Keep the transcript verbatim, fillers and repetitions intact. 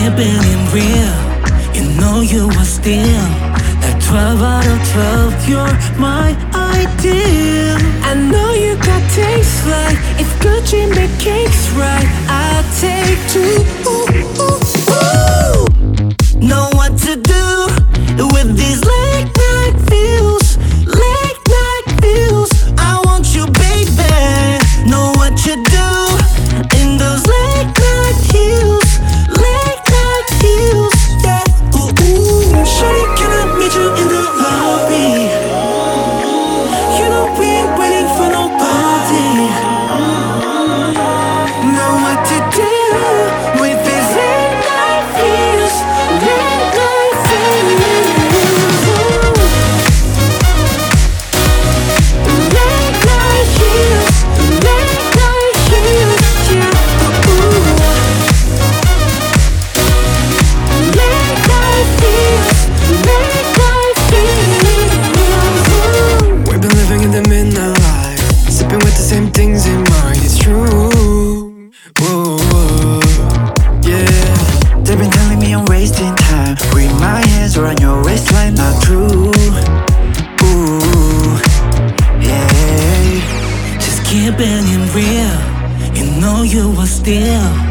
keeping it real. You know you are still like twelve out of twelve. You're my ideal. I know you got taste like if Gucci make cakes right. I'll take two. Ooh, ooh, ooh. Know what to do with these late night feels. Late night feels. I want you, baby. Know what you do in those late night heels. Late night heels. Yeah. Ooh, ooh. Shawty, can I meet you in the lobby? You know we ain't waiting for nobody. Know what to do with these late night feels. Late night feels. Late night heels. Late night heels. Yeah. Ooh. Late night feels. Late night feels. We've been living in the midnight light, sipping with the same things in mind. It's true. Ooh, yeah. They've been telling me I'm wasting time. With my hands around your waistline, not true. Ooh, yeah. Just keeping it real. You know you are still